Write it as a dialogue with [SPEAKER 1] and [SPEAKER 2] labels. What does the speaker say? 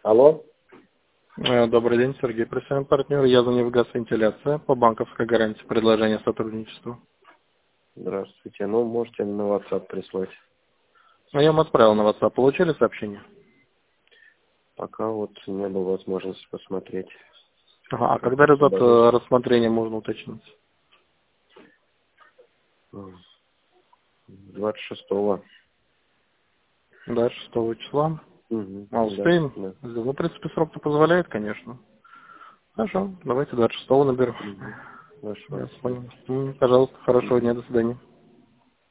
[SPEAKER 1] Алло?
[SPEAKER 2] Добрый день, Сергей, профессиональный партнер. Я звоню в «Газвентиляция» по банковской гарантии предложения сотрудничества.
[SPEAKER 1] Здравствуйте. Ну, можете на WhatsApp прислать.
[SPEAKER 2] Я вам отправил на WhatsApp. Получили сообщение?
[SPEAKER 1] Пока вот не было возможности посмотреть.
[SPEAKER 2] Ага, а когда результат рассмотрения можно уточнить?
[SPEAKER 1] 26-го.
[SPEAKER 2] Да, 6 числа.
[SPEAKER 1] Угу.
[SPEAKER 2] А успеем?
[SPEAKER 1] Да.
[SPEAKER 2] Ну, в принципе, срок-то позволяет, конечно. Хорошо, давайте 26 наберу.
[SPEAKER 1] Угу. Хорошо.
[SPEAKER 2] Я понял. Пожалуйста, хорошего дня, до свидания.